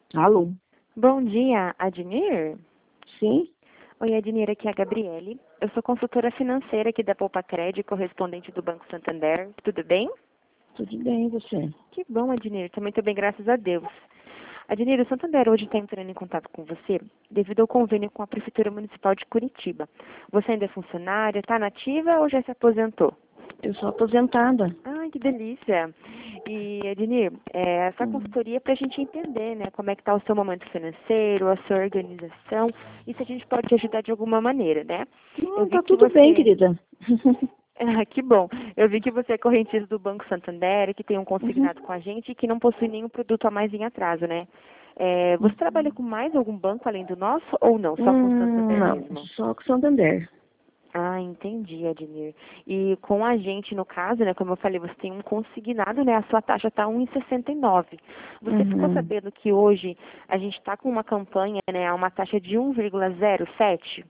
Alô? Bom dia, Adnir? Sim? Oi, Adnir, aqui é a Gabriele. Eu sou consultora financeira aqui da Poupa-Cred, correspondente do Banco Santander. Tudo bem? Tudo bem, e você? Que bom, Adnir. Também estou bem, graças a Deus. Adnir, o Santander hoje está entrando em contato com você devido ao convênio com a Prefeitura Municipal de Curitiba. Você ainda é funcionária, está nativa ou já se aposentou? Eu sou aposentada. Ai, que delícia! E, Adnir, essa consultoria é para a gente entender, né, como é que está o seu momento financeiro, a sua organização, e se a gente pode te ajudar de alguma maneira, né? Eu vi Tá que tudo bem, você... querida. Ah, que bom! Eu vi que você é correntista do Banco Santander, que tem um Uhum. consignado com a gente e que não possui nenhum produto a mais em atraso, né? Você trabalha com mais algum banco além do nosso ou não? Só com o Santander Não, mesmo? só com Santander. Ah, entendi, Admir. E com a gente, no caso, né, como eu falei, você tem um consignado, né, a sua taxa está 1,69. Você ficou Uhum. sabendo que hoje a gente está com uma campanha, né, a uma taxa de 1,07?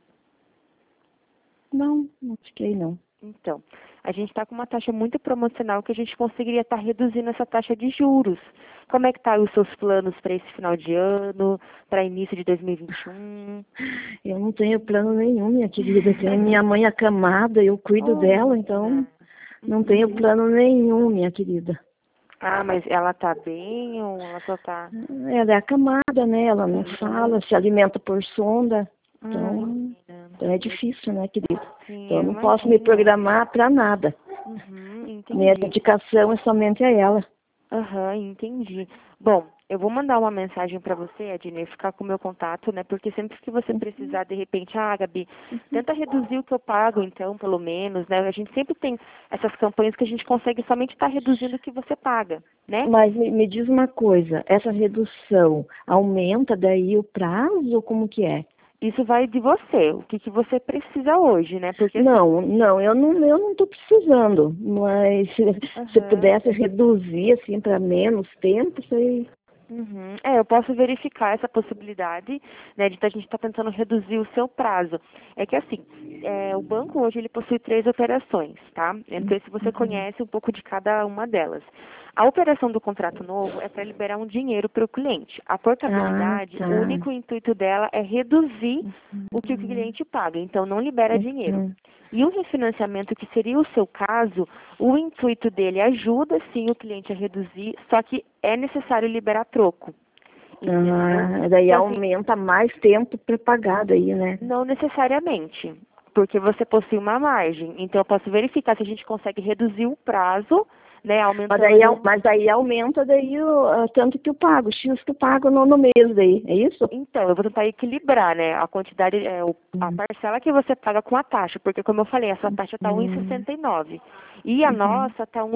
Não fiquei não. Então, a gente está com uma taxa muito promocional que a gente conseguiria estar reduzindo essa taxa de juros. Como é que tá os seus planos para esse final de ano, para início de 2021? Eu não tenho plano nenhum, minha querida. Tenho minha mãe acamada, eu cuido dela, Olha. então não tenho Uhum. plano nenhum, minha querida. Ah, mas ela tá bem ou ela só tá... Ela é acamada, né? Ela não fala, se alimenta por sonda. Então, menina. é difícil, né, querida? Sim, Então, eu eu não posso me imagino. programar para nada. Uhum, Minha entendi. dedicação é somente a ela. Aham, entendi. Bom, eu vou mandar uma mensagem para você, Ednei, ficar com o meu contato, né? Porque sempre que você precisar, de repente, Gabi, tenta reduzir o que eu pago, então, pelo menos, né? A gente sempre tem essas campanhas que a gente consegue somente estar reduzindo o que você paga, né? Mas me diz uma coisa, essa redução aumenta daí o prazo ou como que é? Isso vai de você, o que você precisa hoje, né? Porque assim, Não, eu não estou precisando, mas se aham. pudesse reduzir assim para menos tempo, isso aí. Uhum. Eu posso verificar essa possibilidade, né, de a gente estar tentando reduzir o seu prazo. É que assim, o banco hoje ele possui 3 operações, tá? Eu não sei se você Uhum. conhece um pouco de cada uma delas. A operação do contrato novo é para liberar um dinheiro para o cliente. A Ah, portabilidade, o tá. único intuito dela é reduzir o que o cliente paga, então não libera dinheiro. Uhum. E o refinanciamento, que seria o seu caso, o intuito dele ajuda sim o cliente a reduzir, só que é necessário liberar troco, entendeu? Daí Então, assim, aumenta mais tempo para pagar daí, né? não necessariamente, porque você possui uma margem. Então, eu posso verificar se a gente consegue reduzir o prazo, né, Mas aumentando daí, ali mas daí aumenta daí tanto que eu pago, o X que eu pago no mês daí, é isso? Então, eu vou tentar equilibrar, né, a quantidade, a Uhum. parcela que você paga com a taxa, porque como eu falei, a sua taxa está Uhum. 1,69 e a Uhum. nossa está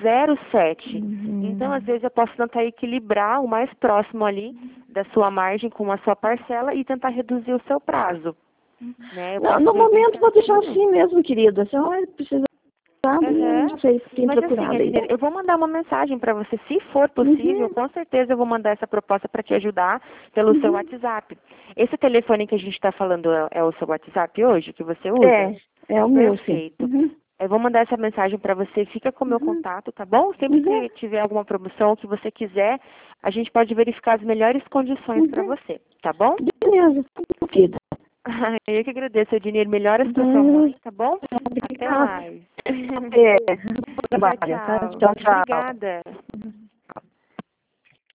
1,07. Então, às Uhum. vezes, eu posso tentar equilibrar o mais próximo ali da sua margem com a sua parcela e tentar reduzir o seu prazo, né? Eu Não, posso no ver bem momento pode deixar certinho. assim mesmo, querida. Se ela precisar, eu Aham. não sei se tem Mas assim, procurado aí. Adnê, eu vou mandar uma mensagem para você, se for possível, Uhum. com certeza eu vou mandar essa proposta para te ajudar pelo seu Uhum. WhatsApp. Esse telefone que a gente está falando é o seu WhatsApp hoje, que você usa? É o meu, sim. Perfeito. Uhum. Eu vou mandar essa mensagem para você, fica com o meu Uhum. contato, tá bom? Sempre Uhum. que tiver alguma promoção que você quiser, a gente pode verificar as melhores condições para Uhum. você, tá bom? Beleza, querida. Eu que agradeço, Ednir. Melhoras para sua Uhum. mãe, tá bom? Até Obrigada. mais. É, Tchau, trabalho, tá? tchau. Tchau, tchau. Obrigada.